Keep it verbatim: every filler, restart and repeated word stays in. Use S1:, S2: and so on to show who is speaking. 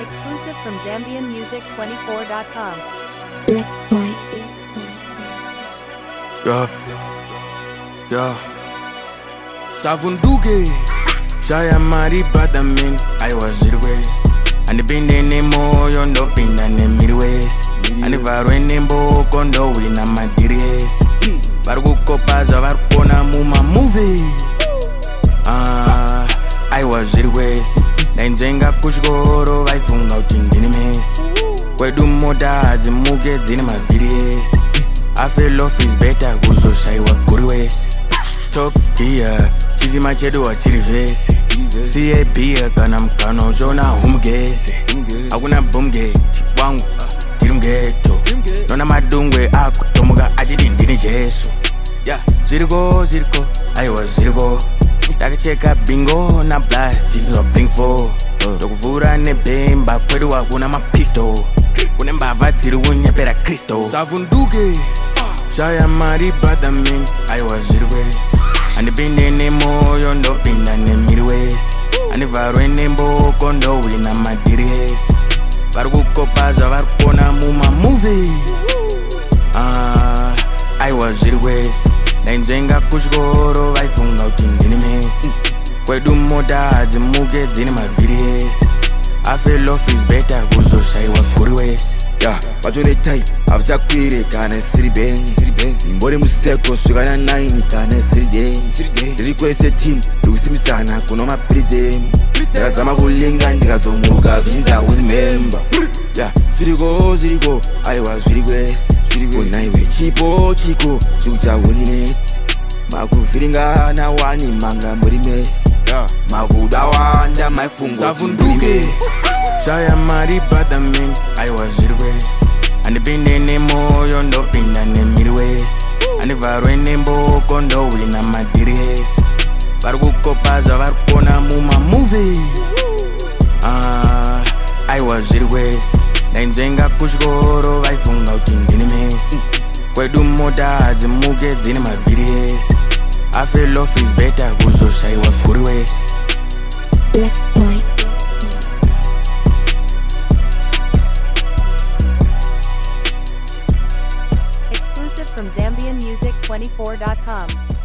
S1: Exclusive from Zambian Music twenty-four dot com.
S2: Black boy.
S3: Yeah, yeah. Savunduke, Shaya Mari Badamin, I was it ways. And the been the name moyo ndo pinda ne midways. And if I ran in bo kondo win a madiries. Baruko paza varpona muma movie. Ah, I was it ways. Then jenga kushgoro vaifunga utindini mess. Kwedu moda zimuge zini ma videos. I feel off is better kuzo shaiwa kuriwes. Top gear, chizi machedu wa chirivese. C A B kana mkano jona humgese. Akuna bumge, chikwangu, tirimgeto. Nona madungwe aku tomuga achidindini jesu. Yeah, ziriko, ziriko, aiwa ziriko. Takacheka bingo na blast, chizi wa blink four. Dokuvura ne bemba, kwedu wakuna mapisto. Kunemba vatiri unye pera Kristo. Savunduke, Shaya Mari Badamin, I was it ways. And the been the name moyo ndo pinda ne midways. And if I ran in bo kondo win a madiries. Baruko paza varpona muma movie. Ah, I was it ways. Then jenga kushgoro vaifunga utindini mess. Kwedu moda zimuge zini ma videos. I feel off is better kuzo shaiwa kuriwes.
S4: Yeah, bajole type, after query kane siri ben, siri ben. Mbore museko shugana nine kane siri den, siri den. Request a team, lukusimi sana kuno ma prison. Ndakazama kulinga ndikazomuka vinza uzimemba. Yeah, siri go, siri go, aiwa siri gwes, siri go. Unaiwe chipo, chiko, chucha unimesi. Makufiringa na wani manga muri mesi. Yeah, makudawanda maifungo
S3: Savunduke, Shaya Mari Badamin, I was it ways. And the been the name moyo ndo pinda ne midways. And if I ran in bo kondo win a madiries. Baruko paza varpona muma movie. Ah, I was it ways. Then jenga kushgoro vaifunga utindini mess. Kwedu moda zimuge zini ma videos. I feel off is better kuzo shaiwa kuriwes.
S2: Black boy.
S1: Exclusive from Zambian Music twenty-four dot com.